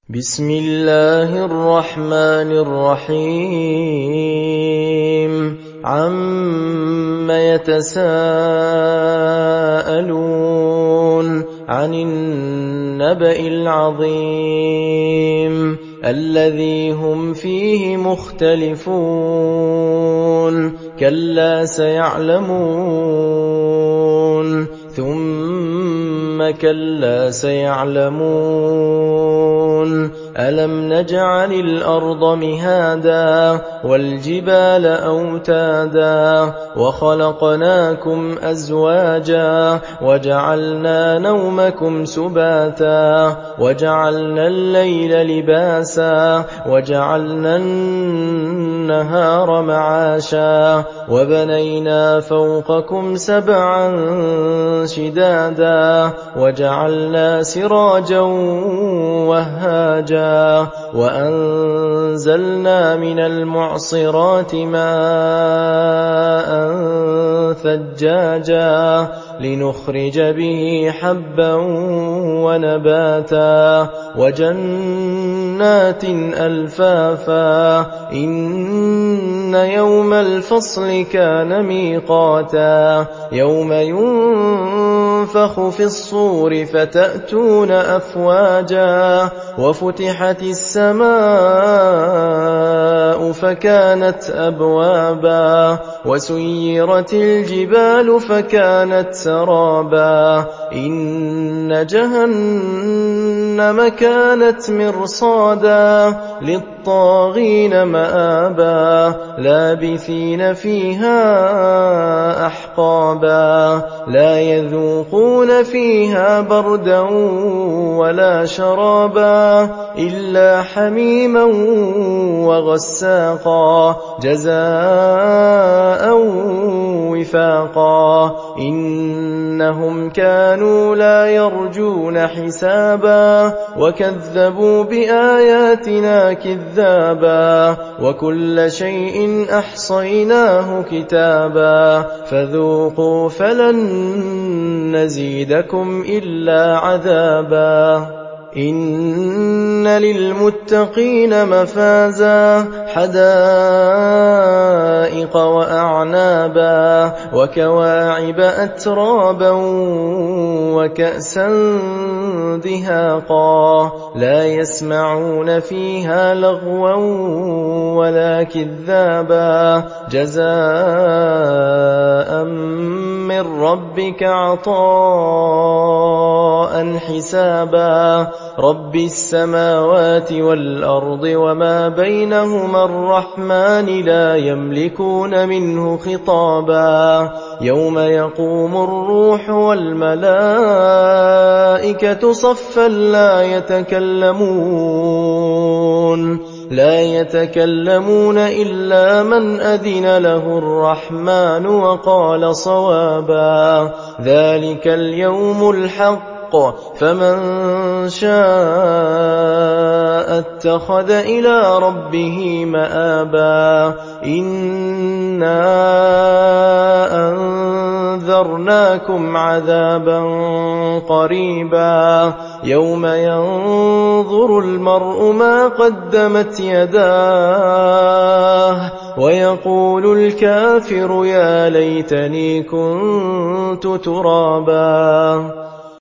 بسم الله الرحمن الرحيم عَمَّ يتساءلون عن النبأ العظيم الذي هم فيه مختلفون كلا سيعلمون ثم كلا سيعلمون ألم نجعل الأرض مهادا والجبال أوتادا وخلقناكم أزواجا وجعلنا نومكم سباتا وجعلنا الليل لباسا وجعلنا النهار معاشا وبنينا فوقكم سبعا شدادا وجعلنا سراجا وهاجا وأنزلنا من المعصرات ماء ثجاجا لنخرج به حبا ونباتا وجنات ألفافا إن يوم الفصل كان ميقاتا يوم ينفخ في الصور فتأتون أفواجا وفتحت السماء فكانت أبوابا وسيرت الجبال فكانت سرابا إن جهنم كانت مرصادا للطاغين مآبا لابثين فيها أحقابا لا يذوقون فيها بردا ولا شرابا إلا حميما وغساقا جزاء وفاقا إنهم كانوا لا يرجون حسابا وكذبوا بآياتنا كذابا وكل شيء أحصيناه كتابا فذوقوا فلن نزيدكم إلا عذابا إن للمتقين مفازا حدائق وأعنابا وكواعب أترابا وكأسا دهاقا لا يسمعون فيها لغوا ولا كذابا جزاء من ربك عطاء حسابا رب السماوات والأرض وما بينهما الرحمن لا يملكون منه خطابا يوم يقوم الروح والملائكة صفا لا يتكلمون إلا من أذن له الرحمن وقال صوابا ذلك اليوم الحق فمن شاء اتخذ إلى ربه مآبا إنا أنذرناكم عذابا قريبا يوم ينظر المرء ما قدمت يداه ويقول الكافر يا ليتني كنت ترابا